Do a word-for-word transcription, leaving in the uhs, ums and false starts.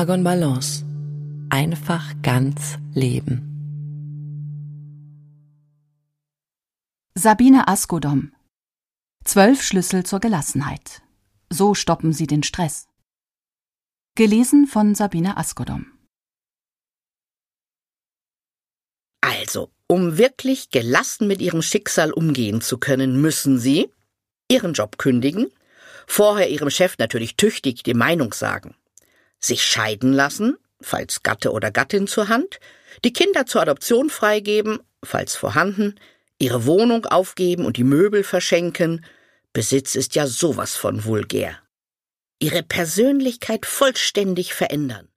Argon Balance. Einfach ganz leben. Sabine Askodom. Zwölf Schlüssel zur Gelassenheit. So stoppen Sie den Stress. Gelesen von Sabine Askodom. Also, um wirklich gelassen mit Ihrem Schicksal umgehen zu können, müssen Sie Ihren Job kündigen, vorher Ihrem Chef natürlich tüchtig die Meinung sagen, sich scheiden lassen, falls Gatte oder Gattin zur Hand, die Kinder zur Adoption freigeben, falls vorhanden, Ihre Wohnung aufgeben und die Möbel verschenken. Besitz ist ja sowas von vulgär. Ihre Persönlichkeit vollständig verändern.